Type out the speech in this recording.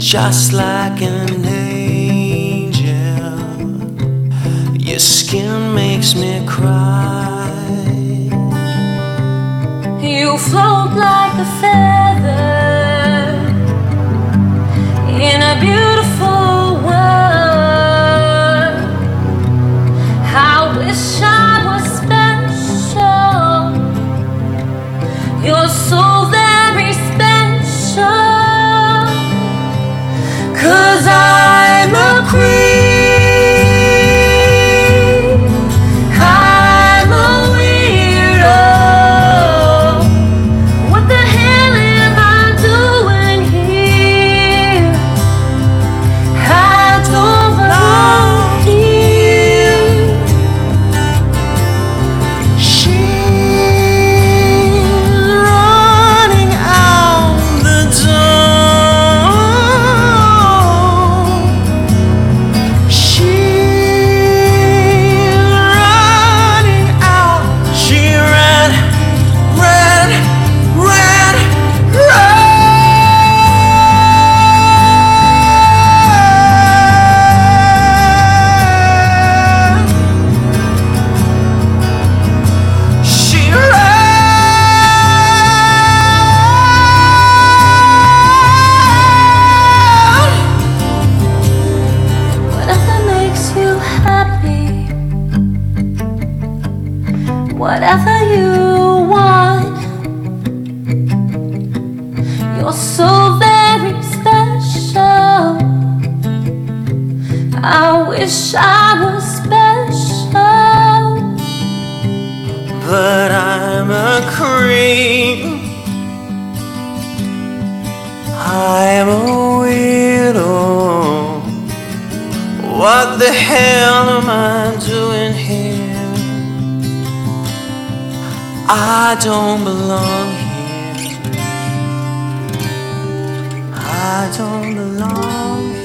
just like an angel. Your skin makes me cry. You float like a feather in a beautiful world. I wish I was special. You're so very special. 'Cause I'm a queen, I'm a weirdo. What the hell am I doing here? I don't belong here. She's running out the door. She's running out. She ran, ran, ran, ran. She ran. Whatever makes you happy, whatever you want, you're so very special. I wish I was special. But I'm a creep. I'm a weirdo. What the hell am I doing here? I don't belong here. I don't belong here.